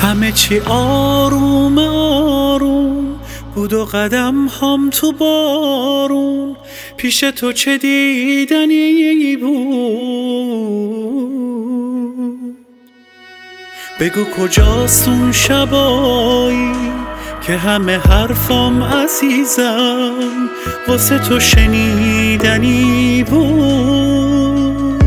همه چی آروم آروم بود و قدم هم تو بارون. پیش تو چه دیدنی بود؟ بگو کجاست اون شبایی که همه حرفام عزیزم واسه تو شنیدنی بود.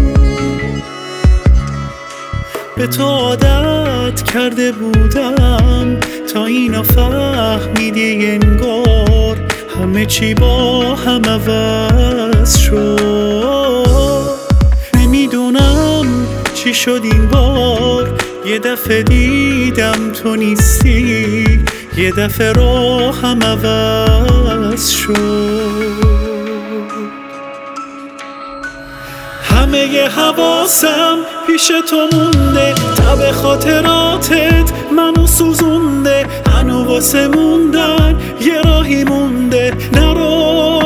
به تو عادت کرده بودم تا اینو فهمیدی انگار همه چی با هم عوض شد. نمیدونم چی شد این بار، یه دفعه دیدم تو نیستی، یه دفعه راهم عوض شد. همه ی حواسم پیش تو مونده، تب خاطراتت منو سوزونده. هنو واسه موندن یه راهی مونده، نرو.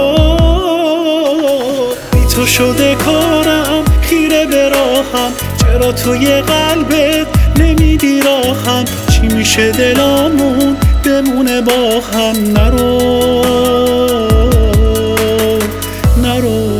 بی تو شده کارم خیره به راهم، چرا توی قلبت نمیدی راهم؟ چی میشه دلامون بمونه با هم؟ نرو نرو.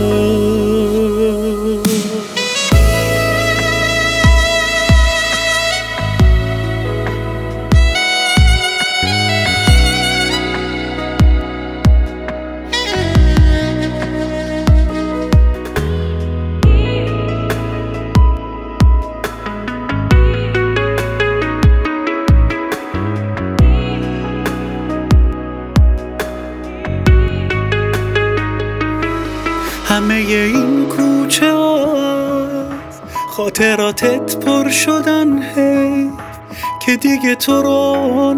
همه این کوچه از خاطراتت پر شدن، هی که دیگه تو رو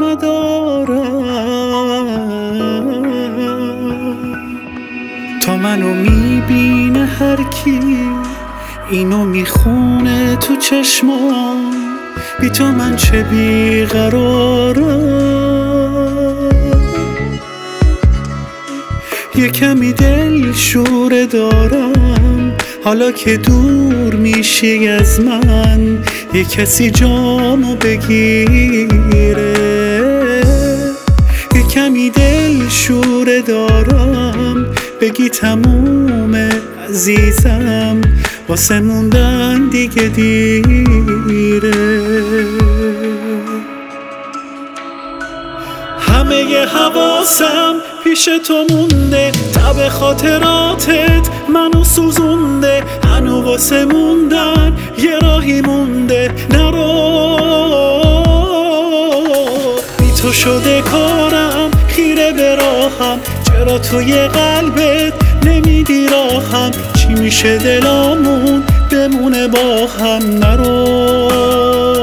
ندارم. تا منو میبینه هر کی اینو میخونه تو چشمام، بی تو من چه بیقرارم. یه کمی دل شوره دارم حالا که دور میشی از من، یه کسی جامو بگیره. یه کمی دل شوره دارم بگی تمومه عزیزم، واسه موندن دیگه دیره. همه ی حواسم پیش تو مونده، تب خاطراتت منو سوزونده. هنو واسه موندن یه راهی مونده، نرو. بی تو شده کارم خیره به راهم، چرا توی قلبت نمیدی راهم؟ چی میشه دلامون بمونه با هم؟ نرو